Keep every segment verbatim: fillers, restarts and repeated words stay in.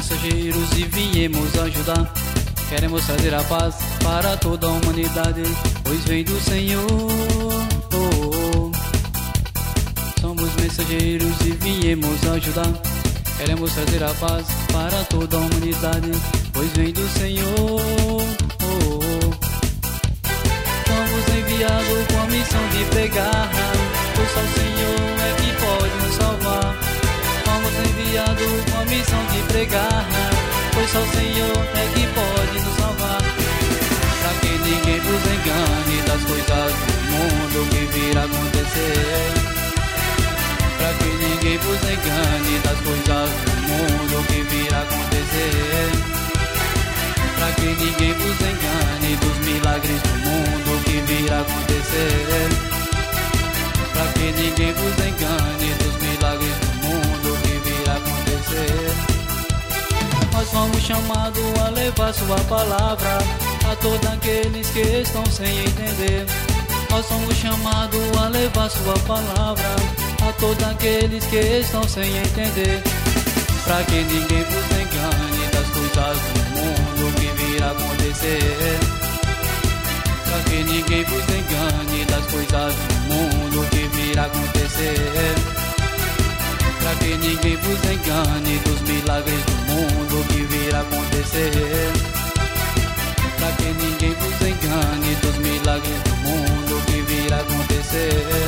mensageiros e viemos ajudar. Queremos trazer a paz para toda a humanidade, pois vem do Senhor. Oh, oh. Somos mensageiros e viemos ajudar. Queremos trazer a paz para toda a humanidade, pois vem do Senhor. Oh, oh. Somos enviados com a missão de pregar, pois só o Senhor é que pode nos salvar. Somos enviados com a missão de pregar, pois só o Senhor é que pode nos salvar. Pra que ninguém vos engane das coisas do mundo que virá acontecer. Pra que ninguém vos engane das coisas do mundo que virá acontecer. Pra que ninguém vos engane dos milagres do mundo que virá acontecer. Pra que ninguém vos engane dos milagres do mundo que virá acontecer. Nós somos chamados a levar sua palavra a todos aqueles que estão sem entender. Nós somos chamados a levar sua palavra a todos aqueles que estão sem entender. Pra que ninguém vos engane das coisas do mundo que virá acontecer. Pra que ninguém vos engane das coisas do mundo que virá acontecer. Pra que ninguém vos engane dos milagres do mundo que virá acontecer. Pra que ninguém vos engane dos milagres do mundo que virá acontecer.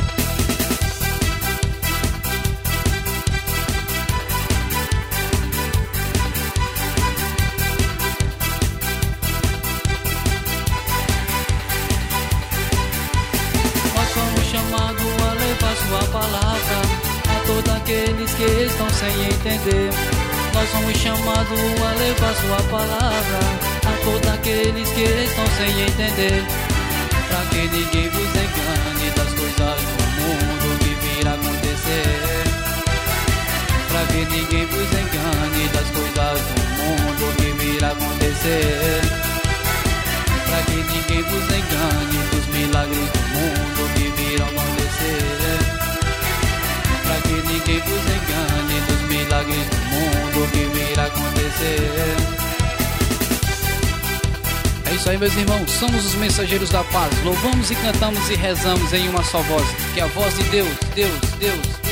Nós somos chamados a levar sua palavra a todos aqueles que estão sem entender. Nós somos chamados a levar sua palavra a todos aqueles que estão sem entender. Pra que ninguém vos engane das coisas do mundo que virá acontecer. Pra que ninguém vos engane das coisas do mundo que virá acontecer. Pra que ninguém vos engane dos milagres do mundo que virão acontecer. Pra que ninguém vos engane dos milagres do mundo que virá acontecer. É isso aí, meus irmãos, somos os mensageiros da paz. Louvamos e cantamos e rezamos em uma só voz, que é a voz de Deus, Deus, Deus.